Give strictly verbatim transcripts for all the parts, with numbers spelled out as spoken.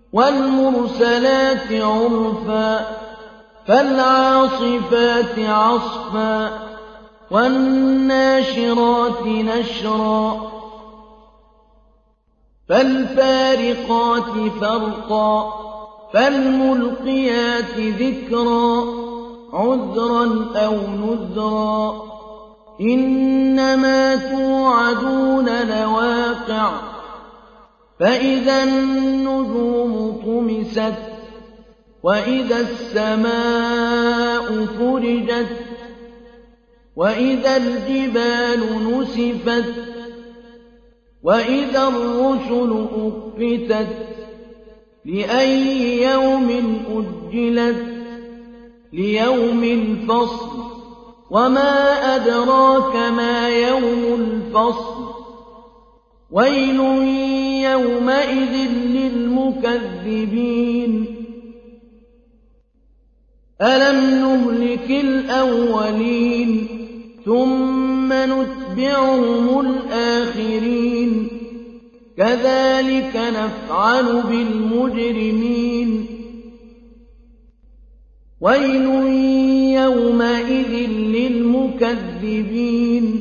والمرسلات عرفا فالعاصفات عصفا والناشرات نشرا فالفارقات فرقا فالملقيات ذكرا عذرا أو نذرا إنما توعدون لواقع فإذا النجوم طمست وإذا السماء فرجت وإذا الجبال نسفت وإذا الرسل أقتت لأي يوم أجلت ليوم الفصل وما أدراك ما يوم الفصل ويل يومئذ للمكذبين ألم نهلك الأولين ثم نتبعهم الآخرين كذلك نفعل بالمجرمين ويل يومئذ للمكذبين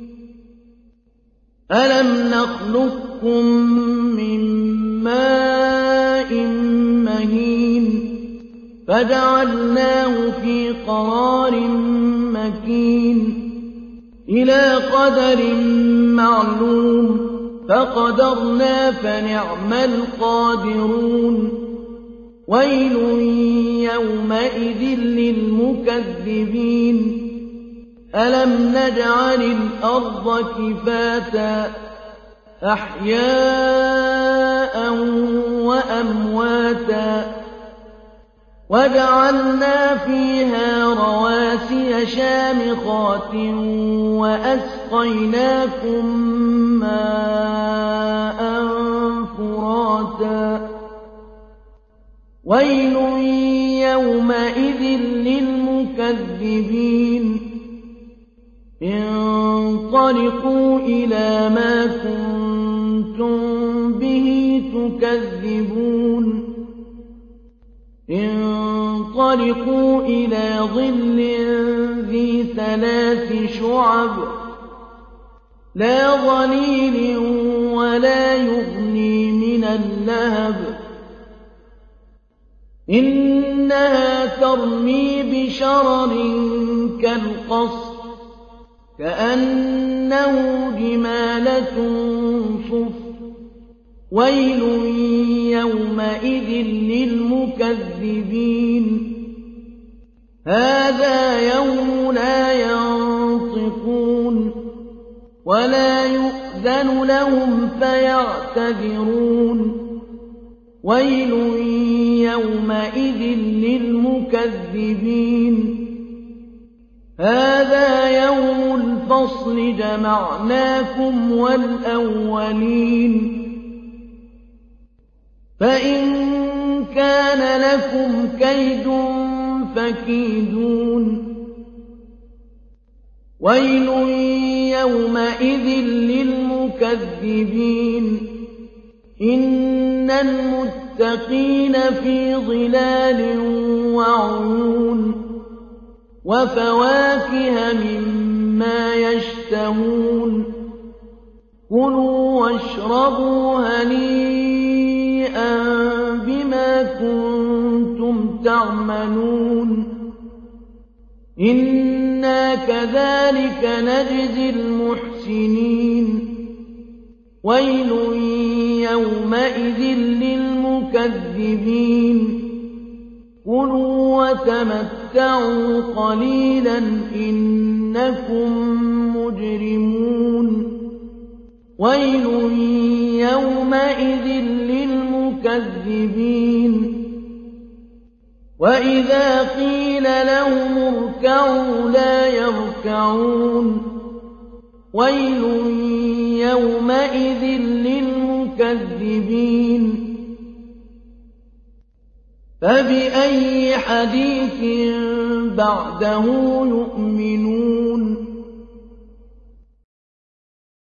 ألم نخلقكم من ماء مهين فجعلناه في قرار مكين إلى قدر معلوم فقدرنا فنعم القادرون ويل يومئذ للمكذبين ألم نجعل الأرض كفاتا أحياء وأمواتا وجعلنا فيها رواسي شامخات وأسقيناكم ماء فراتا ويل يومئذ للمكذبين انطلقوا إلى ما كنتم به تكذبون انطلقوا إلى ظل ذي ثلاث شعب لا ظليل ولا يغني من اللهب إنها ترمي بشرر كالقصر كأنه جمالة صفر ويل يومئذ للمكذبين هذا يوم لا ينطقون ولا يؤذن لهم فيعتذرون ويل يومئذ للمكذبين هذا يوم الفصل جمعناكم والأولين فإن كان لكم كيد فكيدون ويل يومئذ للمكذبين إن المتقين في ظلال وعيون وفواكه مما يشتهون كلوا واشربوا هنيئا بما كنتم تعملون إنا كذلك نجزي المحسنين ويل يومئذ للمكذبين كلوا وتمتعوا قليلا إنكم مجرمون ويل يومئذ للمكذبين وإذا قيل لهم اركعوا لا يركعون ويل يومئذ للمكذبين فبأي حديث بعده يؤمنون